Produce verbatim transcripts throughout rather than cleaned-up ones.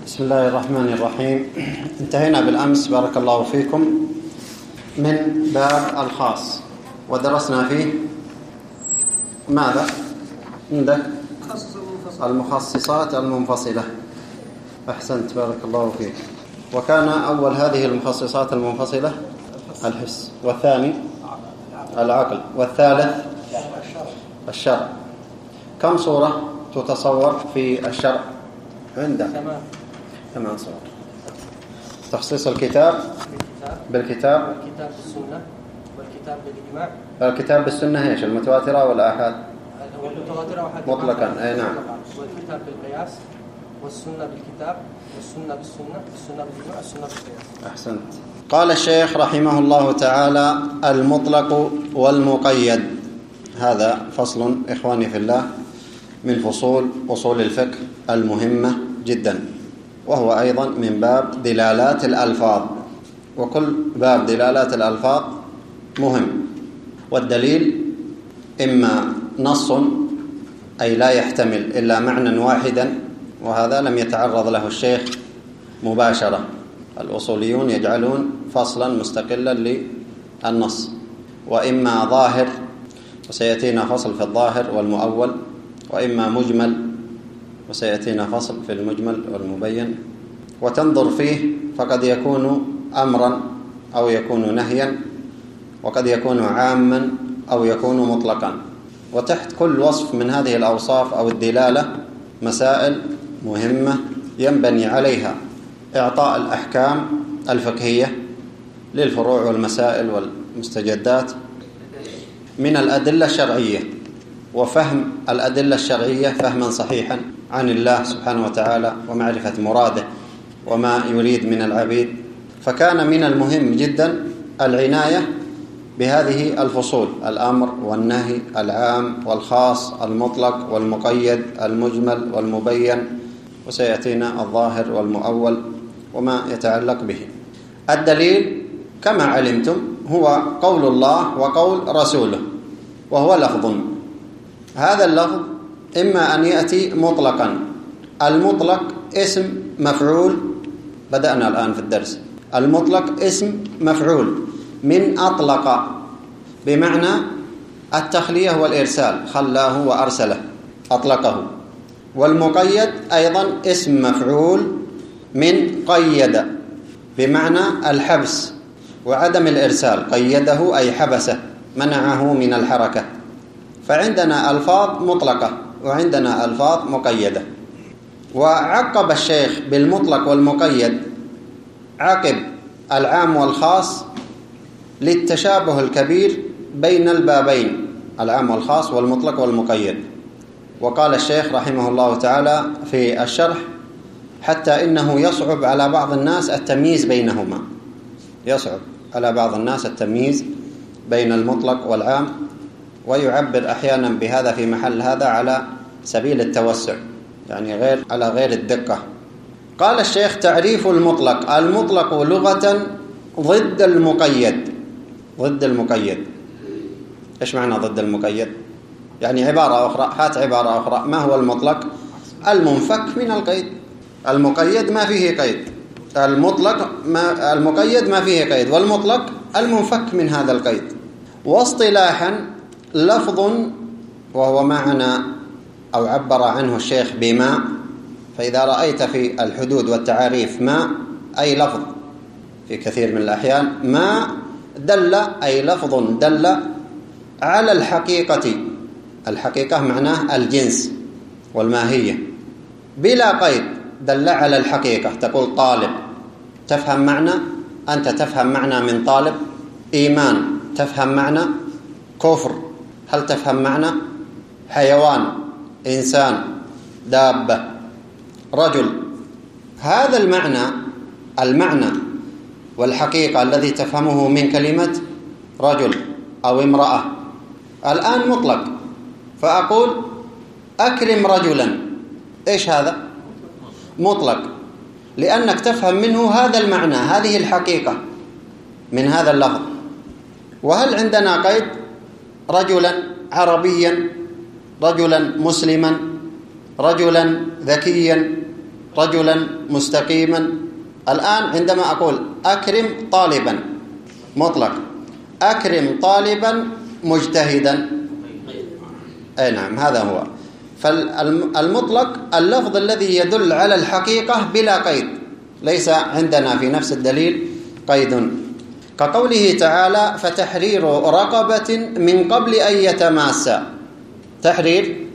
بسم الله الرحمن الرحيم. انتهينا بالأمس بارك الله فيكم من باب الخاص، ودرسنا فيه ماذا؟ عندك المخصصات المنفصلة. أحسنت بارك الله فيك. وكان أول هذه المخصصات المنفصلة الحس، والثاني العقل، والثالث الشرع. كم صورة تتصور في الشرع عندك؟ ثمان صور. تخصيص الكتاب بالكتاب، والكتاب بالسنة، والكتاب بالإجماع. الكتاب بالسنة ايش؟ المتواترة والآحاد؟ المتواترة مطلقا. اي نعم. والكتاب بالقياس، والسنة بالكتاب، والسنة بالسنة، والسنة بالإجماع، والسنة بالقياس. أحسنت. قال الشيخ رحمه الله تعالى: المطلق والمقيد. هذا فصل إخواني في الله من فصول أصول الفقه المهمة جدا، وهو أيضا من باب دلالات الألفاظ، وكل باب دلالات الألفاظ مهم. والدليل إما نص أي لا يحتمل إلا معنى واحدا، وهذا لم يتعرض له الشيخ مباشرة. الأصوليون يجعلون فصلا مستقلا للنص. وإما ظاهر، وسيأتينا فصل في الظاهر والمؤول، وإما مجمل، وسيأتينا فصل في المجمل والمبين. وتنظر فيه فقد يكون أمرا أو يكون نهيا، وقد يكون عاما أو يكون مطلقا. وتحت كل وصف من هذه الأوصاف أو الدلالة مسائل مهمة ينبني عليها إعطاء الأحكام الفقهية للفروع والمسائل والمستجدات من الأدلة الشرعية، وفهم الأدلة الشرعية فهما صحيحا عن الله سبحانه وتعالى، ومعرفة مراده وما يريد من العبيد. فكان من المهم جدا العناية بهذه الفصول: الأمر والنهي، العام والخاص، المطلق والمقيد، المجمل والمبين، وسيأتينا الظاهر والمؤول وما يتعلق به. الدليل كما علمتم هو قول الله وقول رسوله، وهو لفظ. هذا اللفظ إما أن يأتي مطلقا. المطلق اسم مفعول، بدأنا الآن في الدرس. المطلق اسم مفعول من أطلق، بمعنى التخلية والإرسال، خلاه وأرسله، أطلقه. والمقيد أيضا اسم مفعول من قيد، بمعنى الحبس وعدم الإرسال. قيده أي حبسه، منعه من الحركة. فعندنا ألفاظ مطلقة وعندنا ألفاظ مقيدة. وعقب الشيخ بالمطلق والمقيد عقب العام والخاص للتشابه الكبير بين البابين، العام والخاص والمطلق والمقيد. وقال الشيخ رحمه الله تعالى في الشرح: حتى إنه يصعب على بعض الناس التمييز بينهما. يصعب على بعض الناس التمييز بين المطلق والعام، ويعبر أحيانا بهذا في محل هذا على سبيل التوسع، يعني غير على غير الدقة. قال الشيخ: تعريف المطلق: المطلق لغة ضد المقيد. ضد المقيد. إيش معنى ضد المقيد؟ يعني عبارة أخرى، هات عبارة أخرى. ما هو المطلق؟ المنفك من القيد. المقيد ما فيه قيد، المطلق ما المقيد ما فيه قيد، والمطلق المنفك من هذا القيد. واصطلاحا لفظ، وهو معنى أو عبر عنه الشيخ بما. فإذا رأيت في الحدود والتعاريف ما أي لفظ في كثير من الأحيان، ما دل أي لفظ دل على الحقيقة. الحقيقة معناه الجنس والماهية. بلا قيد دل على الحقيقة. تقول طالب، تفهم معنى، أنت تفهم معنى من طالب. إيمان، تفهم معنى. كفر، هل تفهم معنى؟ حيوان، إنسان، دابة، رجل. هذا المعنى المعنى والحقيقة الذي تفهمه من كلمة رجل أو امرأة الآن مطلق. فأقول أكرم رجلا، إيش هذا؟ مطلق، لأنك تفهم منه هذا المعنى، هذه الحقيقة من هذا اللفظ. وهل عندنا قيد؟ رجلا عربيا، رجلا مسلما، رجلا ذكيا، رجلا مستقيما. الآن عندما أقول أكرم طالبا مطلق، أكرم طالبا مجتهدا، أي نعم هذا هو. فالمطلق اللفظ الذي يدل على الحقيقة بلا قيد، ليس عندنا في نفس الدليل قيد، كقوله تعالى فتحرير رقبة من قبل أن يتماسا. تحرير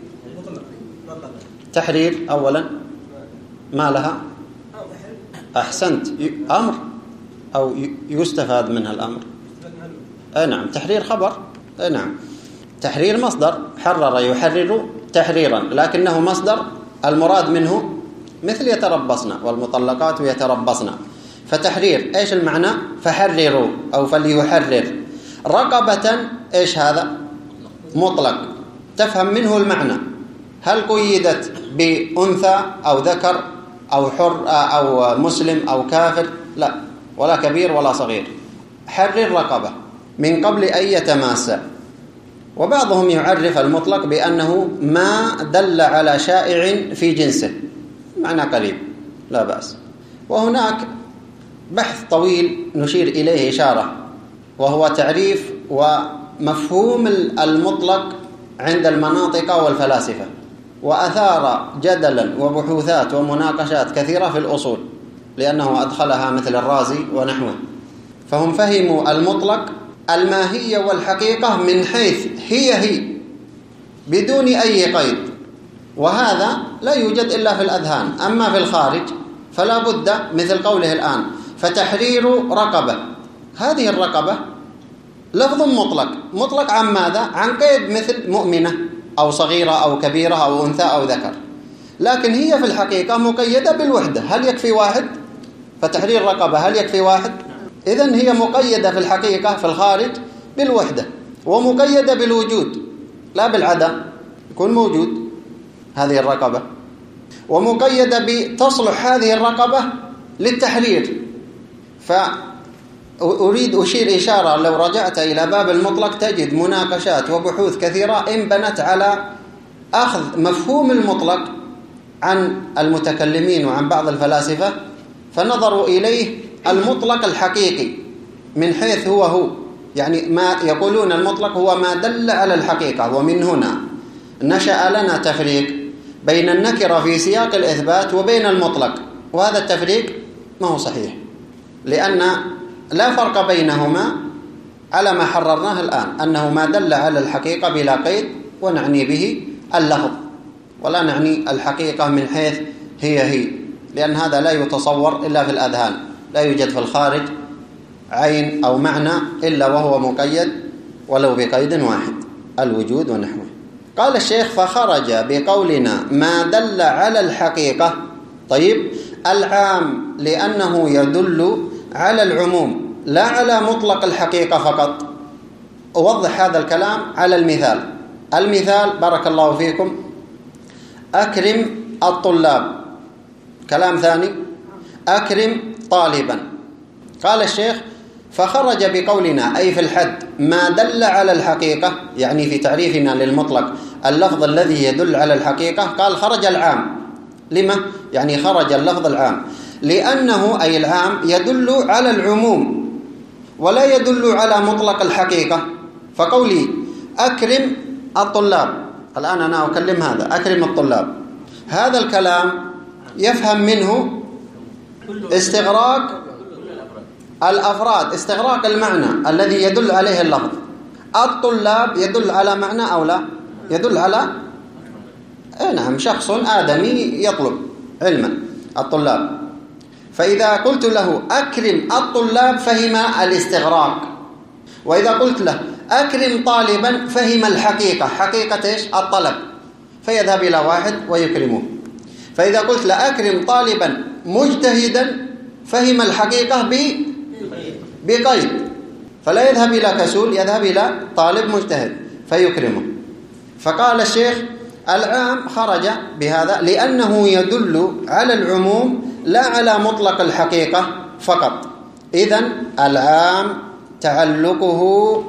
تحرير أولا ما لها؟ أحسنت، أمر أو يستفاد منها الأمر. أي نعم تحرير خبر. أي نعم تحرير مصدر، حرر يحرر تحريرا، لكنه مصدر المراد منه مثل يتربصن والمطلقات يتربصن. فتحرير إيش المعنى؟ فحرروا أو فليحرر. رقبة إيش هذا؟ مطلق، تفهم منه المعنى. هل قيدت بأنثى أو ذكر أو حر أو مسلم أو كافر؟ لا، ولا كبير ولا صغير. حرر رقبة من قبل أن يتماسى. وبعضهم يعرف المطلق بأنه ما دل على شائع في جنسه، معنى قريب لا بأس. وهناك بحث طويل نشير إليه إشارة، وهو تعريف ومفهوم المطلق عند المناطق والفلاسفة، وأثار جدلا وبحوثات ومناقشات كثيرة في الأصول، لأنه أدخلها مثل الرازي ونحوه. فهم فهموا المطلق الماهية والحقيقة من حيث هي هي بدون أي قيد، وهذا لا يوجد إلا في الأذهان. أما في الخارج فلا بد، مثل قوله الآن فتحرير رقبة، هذه الرقبة لفظ مطلق، مطلق عن ماذا؟ عن قيد مثل مؤمنة أو صغيرة أو كبيرة أو أنثى أو ذكر، لكن هي في الحقيقة مقيدة بالوحدة. هل يكفي واحد؟ فتحرير رقبة هل يكفي واحد؟ إذن هي مقيدة في الحقيقة في الخارج بالوحدة، ومقيدة بالوجود لا بالعدم، يكون موجود هذه الرقبة، ومقيدة بتصلح هذه الرقبة للتحرير. فأريد أشير إشارة، لو رجعت إلى باب المطلق تجد مناقشات وبحوث كثيرة انبنت على أخذ مفهوم المطلق عن المتكلمين وعن بعض الفلاسفة، فنظروا إليه المطلق الحقيقي من حيث هو هو، يعني ما يقولون المطلق هو ما دل على الحقيقة. ومن هنا نشأ لنا تفريق بين النكرة في سياق الإثبات وبين المطلق، وهذا التفريق ما هو صحيح، لأن لا فرق بينهما على ما حررناه الآن، أنه ما دل على الحقيقة بلا قيد، ونعني به اللفظ ولا نعني الحقيقة من حيث هي هي، لأن هذا لا يتصور إلا في الأذهان، لا يوجد في الخارج عين أو معنى إلا وهو مقيد ولو بقيد واحد، الوجود ونحوه. قال الشيخ فخرج بقولنا ما دل على الحقيقة. طيب العام لأنه يدل على العموم لا على مطلق الحقيقة فقط. أوضح هذا الكلام على المثال. المثال بارك الله فيكم، أكرم الطلاب. كلام ثاني، أكرم طالبا. قال الشيخ فخرج بقولنا أي في الحد ما دل على الحقيقة، يعني في تعريفنا للمطلق اللفظ الذي يدل على الحقيقة. قال خرج العام. لما؟ يعني خرج اللفظ العام لأنه أي العام يدل على العموم ولا يدل على مطلق الحقيقة. فقولي أكرم الطلاب، الآن أنا أكلم هذا أكرم الطلاب، هذا الكلام يفهم منه استغراق الأفراد، استغراق المعنى الذي يدل عليه اللفظ. الطلاب يدل على معنى أو لا؟ يدل على أي نعم شخص آدمي يطلب علما، الطلاب. فإذا قلت له أكرم الطلاب فهم الاستغراق، وإذا قلت له أكرم طالبا فهم الحقيقة، حقيقة إيش؟ الطلب، فيذهب إلى واحد ويكرمه. فإذا قلت له أكرم طالبا مجتهدا فهم الحقيقة ب بقيد، فلا يذهب إلى كسول، يذهب إلى طالب مجتهد فيكرمه. فقال الشيخ العام خرج بهذا لأنه يدل على العموم لا على مطلق الحقيقة فقط. إذن العام تعلقه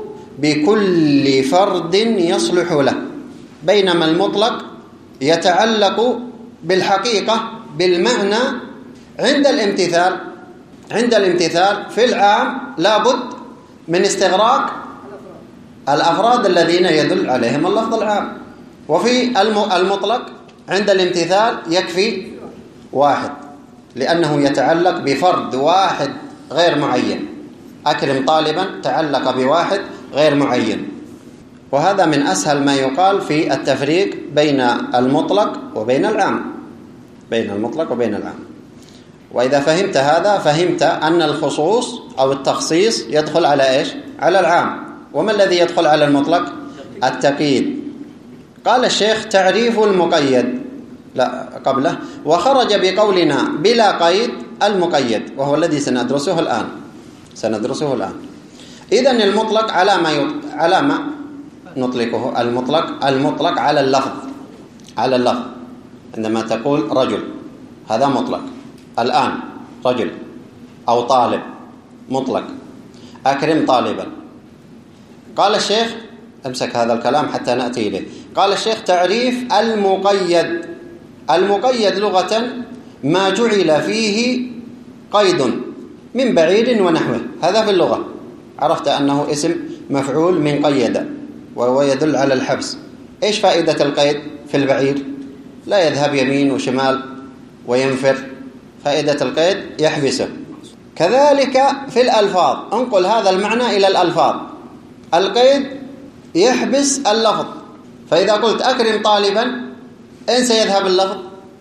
بكل فرد يصلح له، بينما المطلق يتعلق بالحقيقة بالمعنى عند الامتثال. عند الامتثال في العام لابد من استغراق الأفراد الذين يدل عليهم اللفظ العام، وفي المطلق عند الامتثال يكفي واحد، لأنه يتعلق بفرد واحد غير معين. أكرم طالبا تعلق بواحد غير معين، وهذا من أسهل ما يقال في التفريق بين المطلق وبين العام، بين المطلق وبين العام. وإذا فهمت هذا فهمت أن الخصوص أو التخصيص يدخل على إيش؟ على العام. وما الذي يدخل على المطلق؟ التقييد. قال الشيخ تعريف المقيد، لا قبله، وخرج بقولنا بلا قيد المقيد، وهو الذي سندرسه الآن سندرسه الآن. إذن المطلق على ما يط... على ما نطلقه المطلق المطلق على اللفظ، على اللفظ. عندما تقول رجل هذا مطلق، الآن رجل أو طالب مطلق، أكرم طالبا. قال الشيخ، امسك هذا الكلام حتى نأتي إليه. قال الشيخ تعريف المقيد. المقيد لغة ما جعل فيه قيد من بعير ونحوه، هذا في اللغة. عرفت أنه اسم مفعول من قيد، وهو يدل على الحبس. إيش فائدة القيد في البعير؟ لا يذهب يمين وشمال وينفر، فائدة القيد يحبسه. كذلك في الألفاظ، انقل هذا المعنى إلى الألفاظ. القيد يحبس اللفظ، فإذا قلت أكرم طالبا أين سيذهب اللفظ؟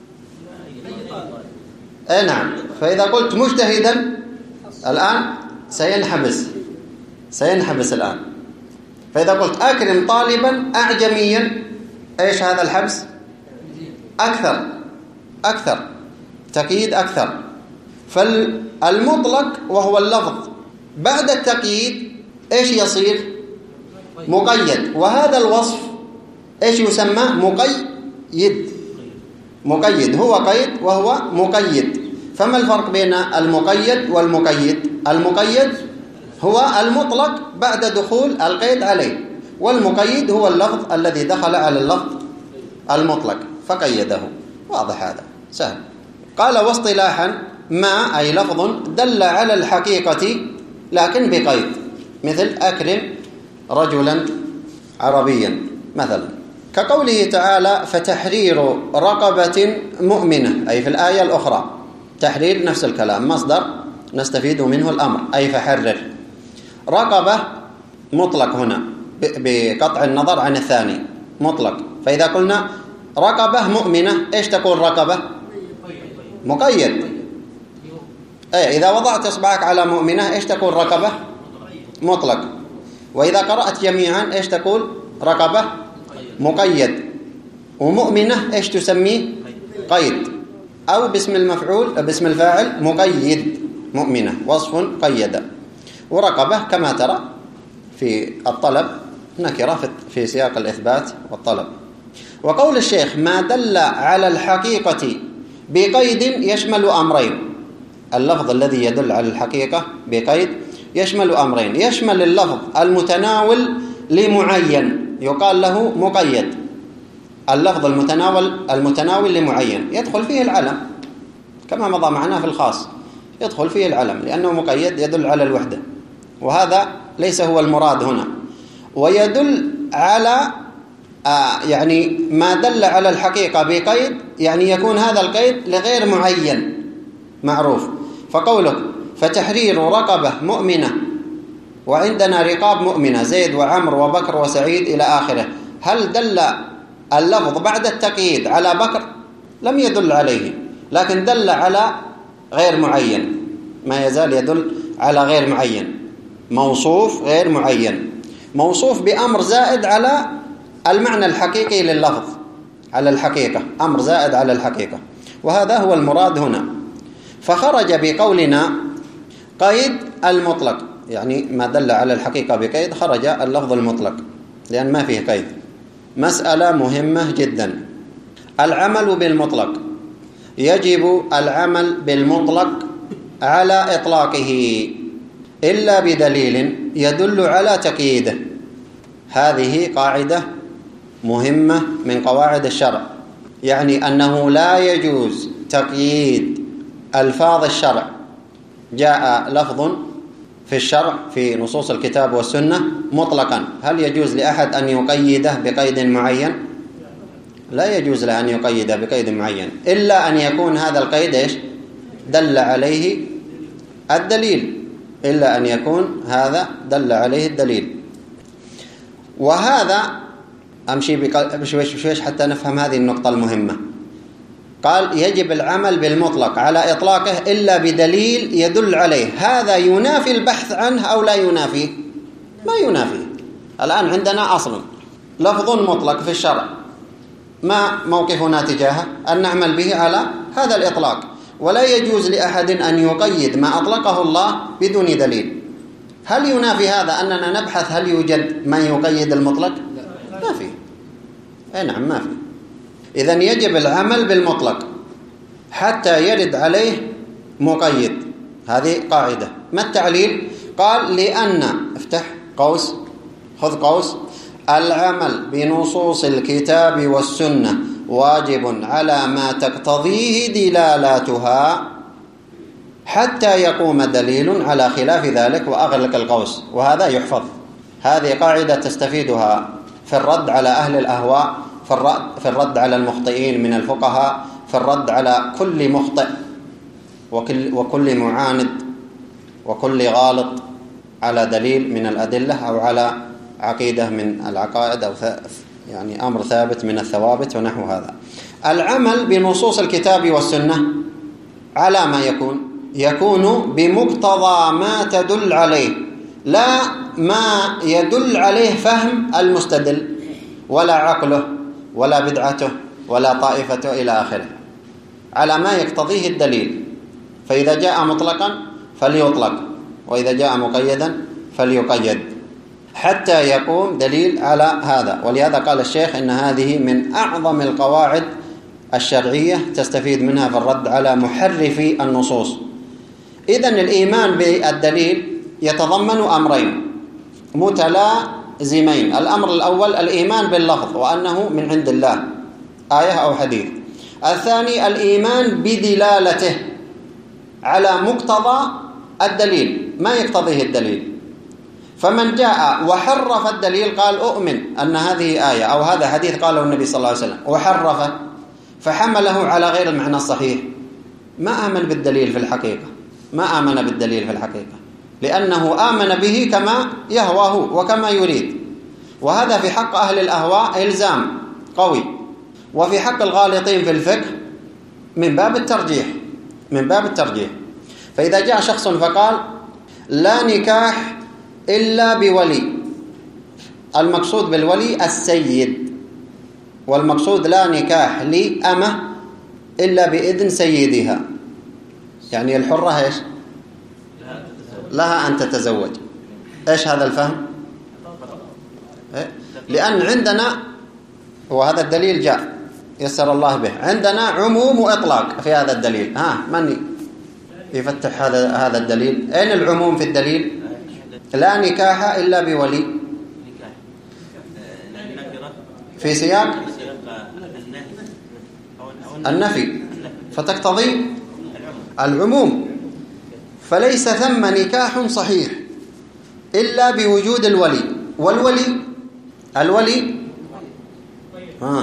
أي نعم. فإذا قلت مجتهدا الآن سينحبس سينحبس الآن. فإذا قلت أكرم طالبا أعجميا، إيش هذا الحبس؟ أكثر أكثر تقييد أكثر. فالمطلق وهو اللفظ بعد التقييد إيش يصير؟ مقيد. وهذا الوصف إيش يسمى؟ مقيد. مقيد هو قيد وهو مقيد. فما الفرق بين المقيد والمقيد؟ المقيد هو المطلق بعد دخول القيد عليه، والمقيد هو اللفظ الذي دخل على اللفظ المطلق فقيده. واضح هذا؟ سهل. قال واصطلاحا ما أي لفظ دل على الحقيقة لكن بقيد، مثل أكرم رجلا عربيا مثلا، كقوله تعالى فتحرير رقبة مؤمنة، أي في الآية الأخرى تحرير نفس الكلام مصدر نستفيد منه الأمر، أي فحرر. رقبة مطلق هنا بقطع النظر عن الثاني مطلق. فإذا قلنا رقبة مؤمنة إيش تكون رقبة؟ مقيد. أي إذا وضعت إصبعك على مؤمنة إيش تكون رقبة؟ مطلق. وإذا قرأت جميعا إيش تقول؟ رقبة مقيد. ومؤمنة إيش تسميه؟ قيد. أو باسم المفعول باسم الفاعل مقيد، مؤمنة وصف قيد. ورقبة كما ترى في الطلب نكرة في سياق الإثبات والطلب. وقول الشيخ ما دل على الحقيقة بقيد يشمل أمرين. اللفظ الذي يدل على الحقيقة بقيد يشمل أمرين. يشمل اللفظ المتناول لمعين يقال له مقيد. اللفظ المتناول المتناول لمعين يدخل فيه العلم كما مضى معنا في الخاص، يدخل فيه العلم لأنه مقيد يدل على الوحدة، وهذا ليس هو المراد هنا. ويدل على آه يعني ما دل على الحقيقة بقيد، يعني يكون هذا القيد لغير معين معروف. فقولك فتحرير رقبة مؤمنة وعندنا رقاب مؤمنة زيد وعمر وبكر وسعيد إلى آخره، هل دل اللفظ بعد التقييد على بكر؟ لم يدل عليه، لكن دل على غير معين، ما يزال يدل على غير معين، موصوف غير معين، موصوف بأمر زائد على المعنى الحقيقي لللفظ، على الحقيقة، أمر زائد على الحقيقة، وهذا هو المراد هنا. فخرج بقولنا قيد المطلق، يعني ما دل على الحقيقة بقيد خرج اللفظ المطلق لأن ما فيه قيد. مسألة مهمة جدا، العمل بالمطلق. يجب العمل بالمطلق على إطلاقه إلا بدليل يدل على تقييده. هذه قاعدة مهمة من قواعد الشرع، يعني أنه لا يجوز تقييد ألفاظ الشرع جاء لفظ في الشرع في نصوص الكتاب والسنة مطلقا، هل يجوز لأحد أن يقيده بقيد معين؟ لا يجوز له أن يقيده بقيد معين إلا أن يكون هذا القيد إيش؟ دل عليه الدليل، إلا أن يكون هذا دل عليه الدليل. وهذا أمشي بشويش بشويش حتى نفهم هذه النقطة المهمة. قال يجب العمل بالمطلق على إطلاقه إلا بدليل يدل عليه. هذا ينافي البحث عنه أو لا ينافيه؟ ما ينافيه. الآن عندنا أصل لفظ مطلق في الشرع، ما موقفنا تجاهه؟ أن نعمل به على هذا الإطلاق، ولا يجوز لأحد أن يقيد ما أطلقه الله بدون دليل. هل ينافي هذا أننا نبحث هل يوجد من يقيد المطلق؟ ما في. أي نعم ما في. إذن يجب العمل بالمطلق حتى يرد عليه مقيد. هذه قاعدة. ما التعليل؟ قال لأن افتح قوس خذ قوس العمل بنصوص الكتاب والسنة واجب على ما تقتضيه دلالاتها حتى يقوم دليل على خلاف ذلك، وأغلق القوس. وهذا يحفظ. هذه قاعدة تستفيدها في الرد على أهل الأهواء، في الرد, في الرد على المخطئين من الفقهاء، في الرد على كل مخطئ وكل, وكل معاند وكل غالط على دليل من الأدلة أو على عقيدة من العقائد أو يعني أمر ثابت من الثوابت ونحو هذا. العمل بنصوص الكتاب والسنة على ما يكون يكون بمقتضى ما تدل عليه، لا ما يدل عليه فهم المستدل ولا عقله ولا بدعته ولا طائفته إلى آخره، على ما يقتضيه الدليل. فإذا جاء مطلقا فليطلق، وإذا جاء مقيدا فليقيد حتى يقوم دليل على هذا. ولهذا قال الشيخ إن هذه من أعظم القواعد الشرعية تستفيد منها في الرد على محرفي النصوص. إذن الإيمان بالدليل يتضمن أمرين متلازمين. الأمر الأول الإيمان باللفظ وأنه من عند الله آية أو حديث. الثاني الإيمان بدلالته على مقتضى الدليل، ما يقتضيه الدليل. فمن جاء وحرف الدليل قال أؤمن أن هذه آية أو هذا حديث قاله النبي صلى الله عليه وسلم، وحرفه فحمله على غير المعنى الصحيح، ما آمن بالدليل في الحقيقة، ما آمن بالدليل في الحقيقة، لأنه آمن به كما يهواه وكما يريد. وهذا في حق أهل الأهواء إلزام قوي، وفي حق الغالطين في الفقه من باب الترجيح، من باب الترجيح. فإذا جاء شخص فقال لا نكاح إلا بولي، المقصود بالولي السيد، والمقصود لا نكاح لأمة إلا بإذن سيدها، يعني الحرة إيش؟ لها أن تتزوج. إيش هذا الفهم؟ إيه؟ لأن عندنا، وهذا الدليل جاء يسر الله به، عندنا عموم وإطلاق في هذا الدليل. ها من يفتح هذا هذا الدليل؟ أين العموم في الدليل؟ لا نكاح إلا بولي في سياق النفي، فتقتضي العموم. فليس ثم نكاح صحيح إلا بوجود الولي. والولي الولي آه.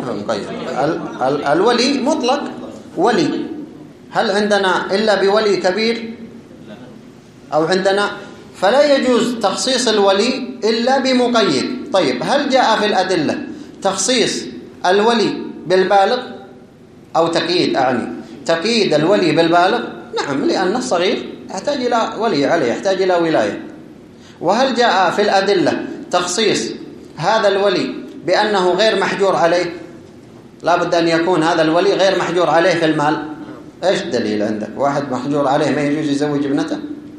الولي مطلق ولي. هل عندنا إلا بولي كبير أو عندنا؟ فلا يجوز تخصيص الولي إلا بمقيد. طيب هل جاء في الأدلة تخصيص الولي بالبالغ أو تقييد؟ أعني تقييد الولي بالبالغ؟ نعم، لأن الصغير يحتاج إلى ولي عليه، يحتاج إلى ولاية. وهل جاء في الأدلة تخصيص هذا الولي بأنه غير محجور عليه؟ لا بد أن يكون هذا الولي غير محجور عليه في المال. إيش الدليل عندك؟ واحد محجور عليه ما يجوز يزوج ابنته؟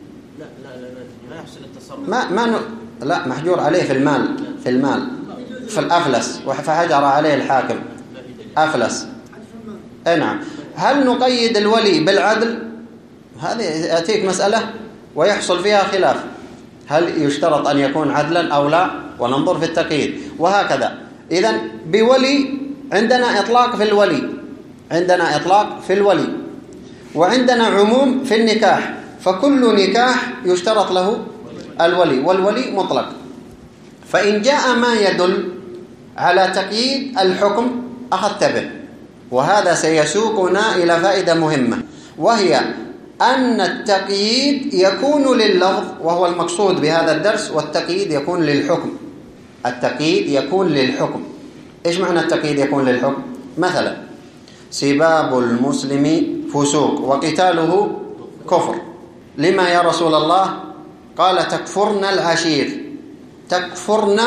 ما ما ن... لا، محجور عليه في المال، في المال في الأفلس، فحجر عليه الحاكم أفلس. أي نعم. هل نقيد الولي بالعدل؟ هذه يأتيك مسألة ويحصل فيها خلاف، هل يشترط أن يكون عدلا أو لا، وننظر في التقييد. وهكذا. إذن بولي عندنا إطلاق في الولي، عندنا إطلاق في الولي، وعندنا عموم في النكاح، فكل نكاح يشترط له الولي، والولي مطلق. فإن جاء ما يدل على تقييد الحكم أخذت به. وهذا سيسوقنا إلى فائدة مهمة، وهي أن التقييد يكون لللفظ، وهو المقصود بهذا الدرس، والتقييد يكون للحكم. التقييد يكون للحكم. إيش معنى التقييد يكون للحكم؟ مثلا سباب المسلم فسوق وقتاله كفر. لما يا رسول الله؟ قال تكفرن العشير، تكفرن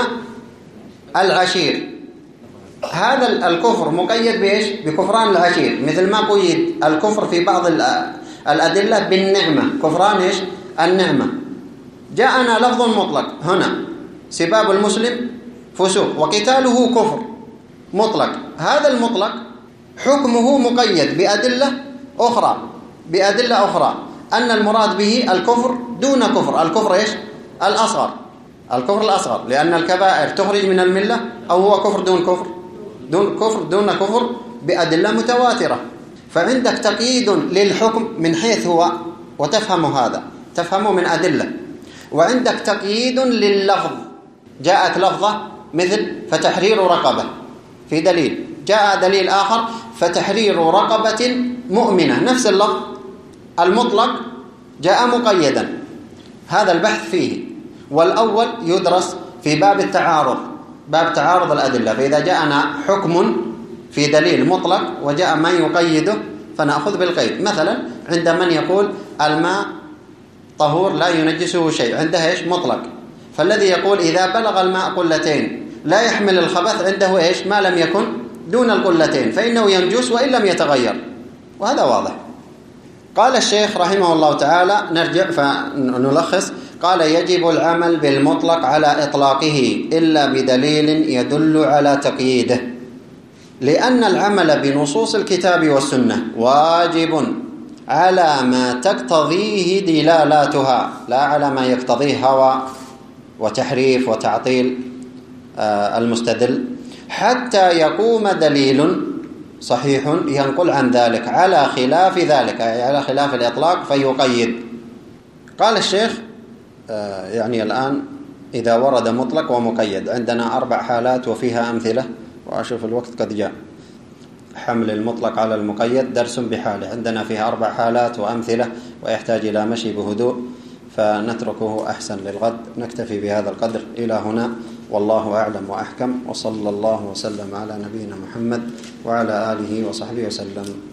العشير. هذا الكفر مقيد بإيش؟ بكفران العشير، مثل ما قيد الكفر في بعض الأدلة بالنعمة، كفران إيش؟ النعمة. جاءنا لفظ مطلق هنا، سباب المسلم فسوق وقتاله كفر، مطلق. هذا المطلق حكمه مقيد بأدلة أخرى، بأدلة أخرى أن المراد به الكفر دون كفر. الكفر إيش؟ الأصغر، الكفر الأصغر، لأن الكبائر تخرج من الملة، أو هو كفر دون كفر، دون كفر دون كفر بأدلة متواترة. فعندك تقييد للحكم من حيث هو، وتفهم هذا، تفهمه من أدلة. وعندك تقييد لللفظ، جاءت لفظة مثل فتحرير رقبة في دليل، جاء دليل آخر فتحرير رقبة مؤمنة، نفس اللفظ المطلق جاء مقيدا. هذا البحث فيه، والأول يدرس في باب التعارض، باب تعارض الأدلة. فإذا جاءنا حكم في دليل مطلق وجاء من يقيده فنأخذ بالقيد. مثلا عند من يقول الماء طهور لا ينجسه شيء، عنده إيش؟ مطلق. فالذي يقول إذا بلغ الماء قلتين لا يحمل الخبث، عنده إيش؟ ما لم يكن دون القلتين فإنه ينجس وإن لم يتغير، وهذا واضح. قال الشيخ رحمه الله تعالى، نرجع فنلخص، قال يجب العمل بالمطلق على إطلاقه إلا بدليل يدل على تقييده، لأن العمل بنصوص الكتاب والسنة واجب على ما تقتضيه دلالاتها، لا على ما يقتضيه هوى وتحريف وتعطيل المستدل، حتى يقوم دليل صحيح ينقل عن ذلك على خلاف ذلك، أي على خلاف الإطلاق فيقيد. قال الشيخ يعني الآن إذا ورد مطلق ومقيد، عندنا أربع حالات وفيها أمثلة، وأشوف الوقت قد جاء. حمل المطلق على المقيد درس بحاله، عندنا فيها أربع حالات وأمثلة، ويحتاج إلى مشي بهدوء، فنتركه أحسن للغد. نكتفي بهذا القدر إلى هنا، والله أعلم وأحكم، وصلى الله وسلم على نبينا محمد وعلى آله وصحبه وسلم.